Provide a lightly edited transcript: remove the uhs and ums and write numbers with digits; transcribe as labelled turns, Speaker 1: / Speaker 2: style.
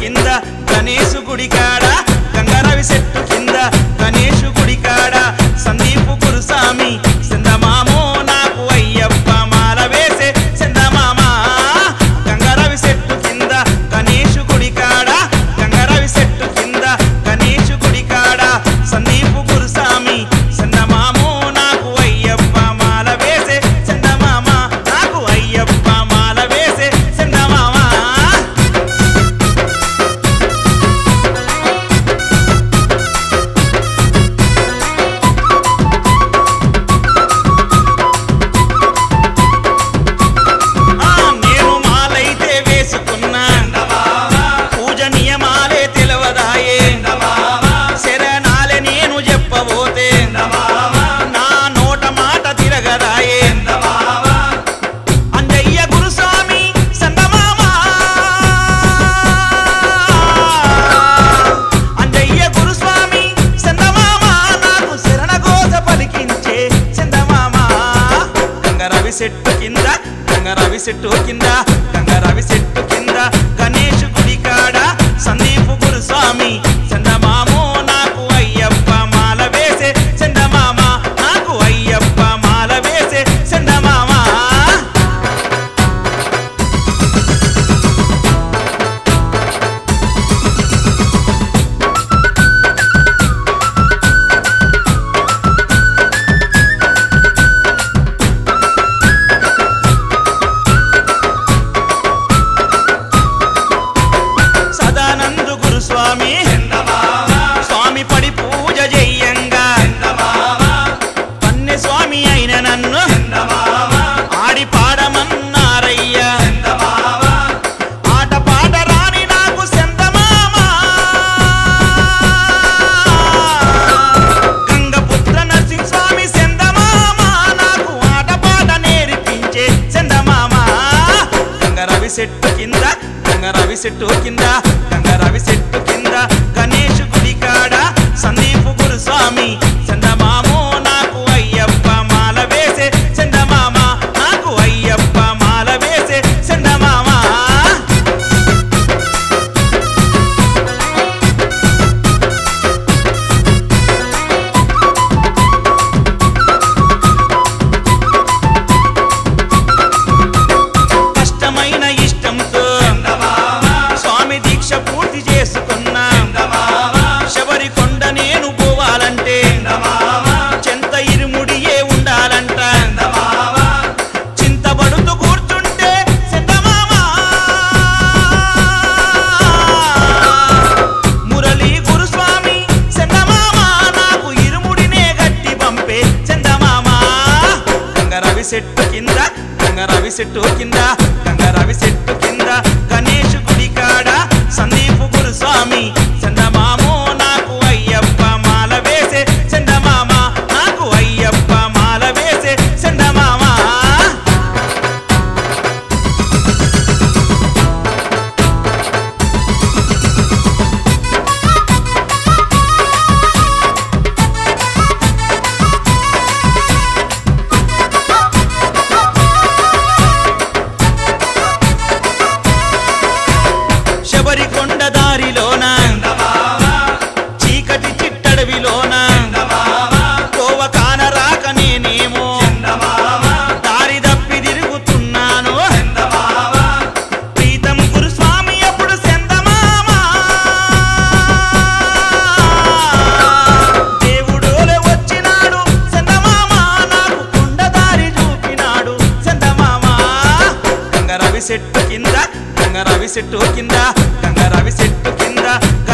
Speaker 1: కింద గణేశు గుడి కాడ గంగరవి చెట్టు కింద గణేశు గుడి కాడ సందీపు గురుస్వామి చందమామో నాకు అయ్యప్ప మాల వేసే చందమామ గంగరవి చెట్టు కింద గణేశు గుడి కాడ గంగరవి చెట్టు కింద గణేశు గుడి కాడ సందీపు గురుస్వామి చందమామో నాకు అయ్యప్ప మాల వేసే చందమామ నాకు అయ్యప్ప మాల వేసే చందమామ నేను మాలైతే వేసుకున్నా పూజ నియమాలే తెలవదాయే శరణాలే నేను చెప్పబోతే నా నోట మాట తిరగదాయే అంజయ్య గురుస్వామి చందమామ అంజయ్య గురుస్వామి చందమామ నాకు శరణ ఘోష పలికించే చందమామ గంగరవి చెట్టు కింద గంగరవి చెట్టు కింద గంగరవి చెట్టు కింద గణేష్ గుడి కాడ సందీపు గురుస్వామి చందమామో నాకు అయ్యప్ప మాల వేసే చందమామ నాకు అయ్యప్ప మాల వేసే చందమామ సదానంద గురుస్వామి స్వామి పడి పూజ చెయ్యంగా పన్నె స్వామి అయిన నన్ను ఆడి పాడమన్నారయ్యా ఆట పాట రాని నాకు చందమామ గంగపుత్ర నరసింహ స్వామి చందమామ నాకు ఆట పాట నేర్పించే చందమామ గంగరవి చెట్టు కింద గంగరవి చెట్టు కింద గంగరవి చెట్టు కింద గణేష్ గుడి కాడ సందీపు గురుస్వామి చందమామో నాకు అయ్యప్ప మాల వేసే చందమామ నాకు అయ్యప్ప మాల వేసే చందమామ కష్టమైన ఇష్టంతో స్వామి దీక్ష పూర్తి చేసుకున్నా శబరి కొండ నేను పోవాలంటే చెంత ఇరుముడియే ఉండాలంట చింతబడుతూ కూర్చుంటే చందమామ మురళీ గురుస్వామి చందమామ నాకు ఇరుముడినే గట్టి పంపే చందమామ గంగరవి చెట్టు కింద గంగరవి చెట్టు కింద గంగరవి చెట్టు కింద గణేష్ గుడి కాడ సందీపు గురుస్వామి చందమామో నాకు అయ్యప్ప మాల వేసే చందమామ నాకు అయ్యప్ప మాల వేసే చందమామ శబరి కొండ దారిలోన చీకటి చిట్టడవిలోన కోవ కానరాక నేనేమో దారి తప్పి తిరుగుతున్నాను ప్రీతం గురుస్వామి అప్పుడు చందమామ దేవుడోలే వచ్చినాడు చందమామ నాకు కొండ దారి చూపినాడు చందమామ గంగరవి చెట్టు కింద గంగరవి చెట్టు కింద గంగరవి చెట్టు కింద